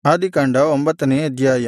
ಆದಿಕಾಂಡ 9ನೇ ಅಧ್ಯಾಯ.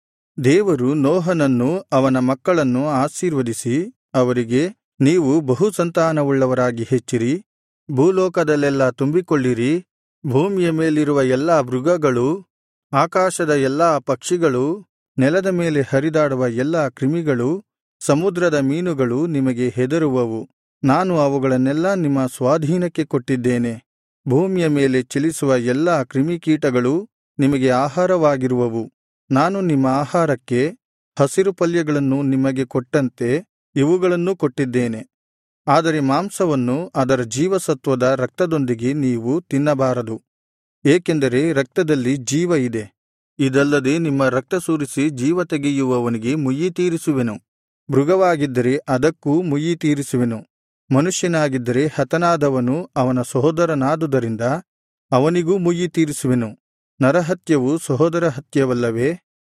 ದೇವರು ನೋಹನನ್ನೂ ಅವನ ಮಕ್ಕಳನ್ನೂ ಆಶೀರ್ವದಿಸಿ ಅವರಿಗೆ, ನೀವು ಬಹುಸಂತಾನವುಳ್ಳವರಾಗಿ ಹೆಚ್ಚಿರಿ, ಭೂಲೋಕದಲ್ಲೆಲ್ಲಾ ತುಂಬಿಕೊಳ್ಳಿರಿ, ಭೂಮಿಯ ಮೇಲಿರುವ ಎಲ್ಲಾ ಮೃಗಗಳೂ, ಆಕಾಶದ ಎಲ್ಲಾ ಪಕ್ಷಿಗಳೂ, ನೆಲದ ಮೇಲೆ ಹರಿದಾಡುವ ಎಲ್ಲಾ ಕ್ರಿಮಿಗಳೂ, ಸಮುದ್ರದ ಮೀನುಗಳೂ ನಿಮಗೆ ಹೆದರುವವು. ನಾನು ಅವುಗಳನ್ನೆಲ್ಲಾ ನಿಮ್ಮ ಸ್ವಾಧೀನಕ್ಕೆ ಕೊಟ್ಟಿದ್ದೇನೆ. ಭೂಮಿಯ ಮೇಲೆ ಚಲಿಸುವ ಎಲ್ಲಾ ಕ್ರಿಮಿಕೀಟಗಳೂ ನಿಮಗೆ ಆಹಾರವಾಗಿರುವವು. ನಾನು ನಿಮ್ಮ ಆಹಾರಕ್ಕೆ ಹಸಿರು ಪಲ್ಯಗಳನ್ನು ನಿಮಗೆ ಕೊಟ್ಟಂತೆ ಇವುಗಳನ್ನೂ ಕೊಟ್ಟಿದ್ದೇನೆ. ಆದರೆ ಮಾಂಸವನ್ನು ಅದರ ಜೀವಸತ್ವದ ರಕ್ತದೊಂದಿಗೆ ನೀವು ತಿನ್ನಬಾರದು, ಏಕೆಂದರೆ ರಕ್ತದಲ್ಲಿ ಜೀವ ಇದೆ. ಇದಲ್ಲದೆ ನಿಮ್ಮ ರಕ್ತ ಸುರಿಸಿ ಜೀವ ತೆಗೆಯುವವನಿಗೆ ಮುಯ್ಯಿತೀರಿಸುವೆನು. ಮೃಗವಾಗಿದ್ದರೆ ಅದಕ್ಕೂ ಮುಯ್ಯಿತೀರಿಸುವೆನು. ಮನುಷ್ಯನಾಗಿದ್ದರೆ ಹತನಾದವನು ಅವನ ಸಹೋದರನಾದುದರಿಂದ ಅವನಿಗೂ ಮುಯ್ಯಿತೀರಿಸುವೆನು. ನರಹತ್ಯವು ಸಹೋದರ ಹತ್ಯವಲ್ಲವೇ?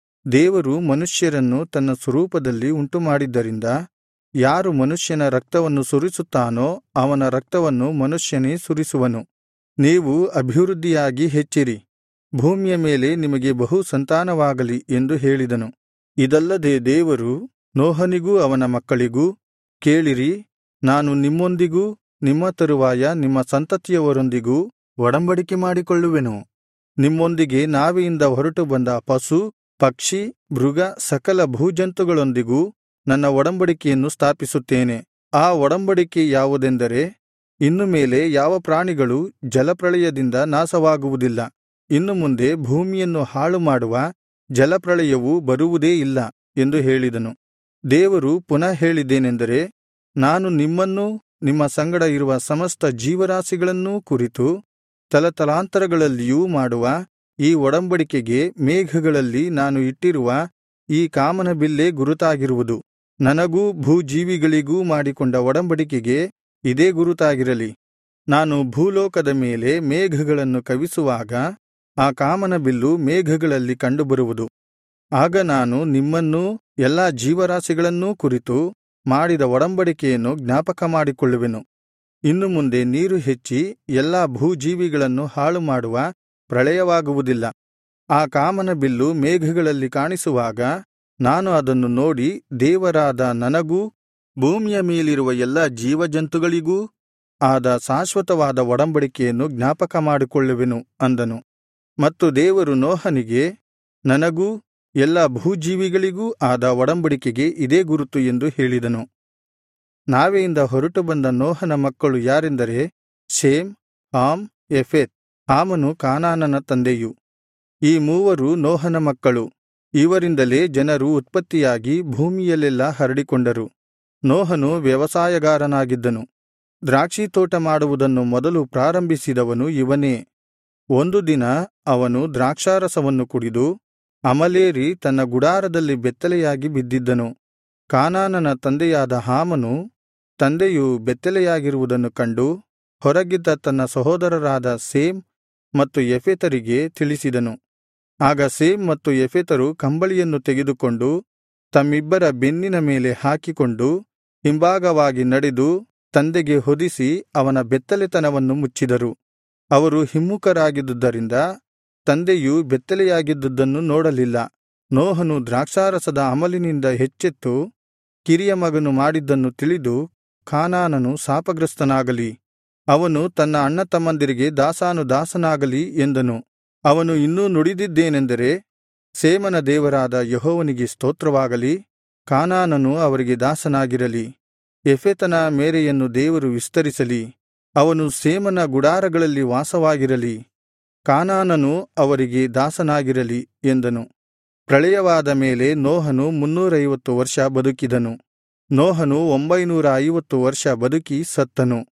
ದೇವರು ಮನುಷ್ಯರನ್ನು ತನ್ನ ಸ್ವರೂಪದಲ್ಲಿ ಉಂಟುಮಾಡಿದ್ದರಿಂದ ಯಾರು ಮನುಷ್ಯನ ರಕ್ತವನ್ನು ಸುರಿಸುತ್ತಾನೋ ಅವನ ರಕ್ತವನ್ನು ಮನುಷ್ಯನೇ ಸುರಿಸುವನು. ನೀವು ಅಭಿವೃದ್ಧಿಯಾಗಿ ಹೆಚ್ಚಿರಿ, ಭೂಮಿಯ ಮೇಲೆ ನಿಮಗೆ ಬಹು ಸಂತಾನವಾಗಲಿ ಎಂದು ಹೇಳಿದನು. ಇದಲ್ಲದೆ ದೇವರು ನೋಹನಿಗೂ ಅವನ ಮಕ್ಕಳಿಗೂ, ಕೇಳಿರಿ, ನಾನು ನಿಮ್ಮೊಂದಿಗೂ ನಿಮ್ಮ ತರುವಾಯ ನಿಮ್ಮ ಸಂತತಿಯವರೊಂದಿಗೂ ಒಡಂಬಡಿಕೆ ಮಾಡಿಕೊಳ್ಳುವೆನು. ನಿಮ್ಮೊಂದಿಗೆ ನಾವೆಯಿಂದ ಹೊರಟು ಬಂದ ಪಶು, ಪಕ್ಷಿ, ಮೃಗ, ಸಕಲ ಭೂಜಂತುಗಳೊಂದಿಗೂ ನನ್ನ ಒಡಂಬಡಿಕೆಯನ್ನು ಸ್ಥಾಪಿಸುತ್ತೇನೆ. ಆ ಒಡಂಬಡಿಕೆ ಯಾವುದೆಂದರೆ, ಇನ್ನು ಮೇಲೆ ಯಾವ ಪ್ರಾಣಿಗಳು ಜಲಪ್ರಳಯದಿಂದ ನಾಶವಾಗುವುದಿಲ್ಲ. ಇನ್ನು ಮುಂದೆ ಭೂಮಿಯನ್ನು ಹಾಳುಮಾಡುವ ಜಲಪ್ರಳಯವು ಬರುವುದೇ ಇಲ್ಲ ಎಂದು ಹೇಳಿದನು. ದೇವರು ಪುನಃ ಹೇಳಿದ್ದೇನೆಂದರೆ, ನಾನು ನಿಮ್ಮನ್ನೂ ನಿಮ್ಮ ಸಂಗಡ ಇರುವ ಸಮಸ್ತ ಜೀವರಾಶಿಗಳನ್ನೂ ಕುರಿತು ತಲತಲಾಂತರಗಳಲ್ಲಿಯೂ ಮಾಡುವ ಈ ಒಡಂಬಡಿಕೆಗೆ ಮೇಘಗಳಲ್ಲಿ ನಾನು ಇಟ್ಟಿರುವ ಈ ಕಾಮನಬಿಲ್ಲೇ ಗುರುತಾಗಿರುವುದು. ನನಗೂ ಭೂಜೀವಿಗಳಿಗೂ ಮಾಡಿಕೊಂಡ ಒಡಂಬಡಿಕೆಗೆ ಇದೇ ಗುರುತಾಗಿರಲಿ. ನಾನು ಭೂಲೋಕದ ಮೇಲೆ ಮೇಘಗಳನ್ನು ಕವಿಸುವಾಗ ಆ ಕಾಮನಬಿಲ್ಲು ಮೇಘಗಳಲ್ಲಿ ಕಂಡುಬರುವುದು. ಆಗ ನಾನು ನಿಮ್ಮನ್ನೂ ಎಲ್ಲಾ ಜೀವರಾಶಿಗಳನ್ನೂ ಕುರಿತು ಮಾಡಿದ ಒಡಂಬಡಿಕೆಯನ್ನು ಜ್ಞಾಪಕ ಮಾಡಿಕೊಳ್ಳುವೆನು. ಇನ್ನು ಮುಂದೆ ನೀರು ಹೆಚ್ಚಿ ಎಲ್ಲಾ ಭೂಜೀವಿಗಳನ್ನು ಹಾಳುಮಾಡುವ ಪ್ರಳಯವಾಗುವುದಿಲ್ಲ. ಆ ಕಾಮನಬಿಲ್ಲು ಮೇಘಗಳಲ್ಲಿ ಕಾಣಿಸುವಾಗ ನಾನು ಅದನ್ನು ನೋಡಿ ದೇವರಾದ ನನಗೂ ಭೂಮಿಯ ಮೇಲಿರುವ ಎಲ್ಲಾ ಜೀವಜಂತುಗಳಿಗೂ ಆದ ಶಾಶ್ವತವಾದ ಒಡಂಬಡಿಕೆಯನ್ನು ಜ್ಞಾಪಕ ಮಾಡಿಕೊಳ್ಳುವೆನು ಅಂದನು. ಮತ್ತು ದೇವರು ನೋಹನಿಗೆ, ನನಗೂ ಎಲ್ಲಾ ಭೂಜೀವಿಗಳಿಗೂ ಆದ ಒಡಂಬಡಿಕೆಗೆ ಇದೇ ಗುರುತು ಎಂದು ಹೇಳಿದನು. ನಾವೆಯಿಂದ ಹೊರಟು ಬಂದ ನೋಹನ ಮಕ್ಕಳು ಯಾರೆಂದರೆ, ಶೇಮ್, ಹಾಮ್, ಯೆಫೆತ್. ಹಾಮನು ಕಾನಾನನ ತಂದೆಯು. ಈ ಮೂವರು ನೋಹನ ಮಕ್ಕಳು. ಇವರಿಂದಲೇ ಜನರು ಉತ್ಪತ್ತಿಯಾಗಿ ಭೂಮಿಯಲ್ಲೆಲ್ಲಾ ಹರಡಿಕೊಂಡರು. ನೋಹನು ವ್ಯವಸಾಯಗಾರನಾಗಿದ್ದನು. ದ್ರಾಕ್ಷಿತೋಟ ಮಾಡುವುದನ್ನು ಮೊದಲು ಪ್ರಾರಂಭಿಸಿದವನು ಇವನೇ. ಒಂದು ದಿನ ಅವನು ದ್ರಾಕ್ಷಾರಸವನ್ನು ಕುಡಿದು ಅಮಲೇರಿ ತನ್ನ ಗುಡಾರದಲ್ಲಿ ಬೆತ್ತಲೆಯಾಗಿ ಬಿದ್ದಿದ್ದನು. ಕಾನಾನನ ತಂದೆಯಾದ ಹಾಮನು ತಂದೆಯು ಬೆತ್ತಲೆಯಾಗಿರುವುದನ್ನು ಕಂಡು ಹೊರಗಿದ್ದ ತನ್ನ ಸಹೋದರರಾದ ಶೇಮ್ ಮತ್ತು ಯೆಫೆತರಿಗೆ ತಿಳಿಸಿದನು. ಆಗ ಶೇಮ್ ಮತ್ತು ಯೆಫೆತರು ಕಂಬಳಿಯನ್ನು ತೆಗೆದುಕೊಂಡು ತಮ್ಮಿಬ್ಬರ ಬೆನ್ನಿನ ಮೇಲೆ ಹಾಕಿಕೊಂಡು ಹಿಂಭಾಗವಾಗಿ ನಡೆದು ತಂದೆಗೆ ಹೊದಿಸಿ ಅವನ ಬೆತ್ತಲೆತನವನ್ನು ಮುಚ್ಚಿದರು. ಅವರು ಹಿಮ್ಮುಖರಾಗಿದ್ದುದರಿಂದ ತಂದೆಯು ಬೆತ್ತಲೆಯಾಗಿದ್ದುದನ್ನು ನೋಡಲಿಲ್ಲ. ನೋಹನು ದ್ರಾಕ್ಷಾರಸದ ಅಮಲಿನಿಂದ ಎಚ್ಚೆತ್ತು ಕಿರಿಯ ಮಗನು ಮಾಡಿದ್ದನ್ನು ತಿಳಿದು, ಕಾನಾನನು ಶಾಪಗ್ರಸ್ತನಾಗಲಿ, ಅವನು ತನ್ನ ಅಣ್ಣತಮ್ಮಂದಿರಿಗೆ ದಾಸಾನುದಾಸನಾಗಲಿ ಎಂದನು. ಅವನು ಇನ್ನೂ ನುಡಿದಿದ್ದೇನೆಂದರೆ, ಶೇಮನ ದೇವರಾದ ಯೆಹೋವನಿಗೆ ಸ್ತೋತ್ರವಾಗಲಿ, ಕಾನಾನನು ಅವರಿಗೆ ದಾಸನಾಗಿರಲಿ. ಯೆಫೆತನ ಮೇರೆಯನ್ನು ದೇವರು ವಿಸ್ತರಿಸಲಿ, ಅವನು ಶೇಮನ ಗುಡಾರಗಳಲ್ಲಿ ವಾಸವಾಗಿರಲಿ, ಕಾನಾನನು ಅವರಿಗೆ ದಾಸನಾಗಿರಲಿ ಎಂದನು. ಪ್ರಳಯವಾದ ಮೇಲೆ ನೋಹನು 350 ವರ್ಷ ಬದುಕಿದನು. ನೋಹನು 950 ವರ್ಷ ಬದುಕಿ ಸತ್ತನು.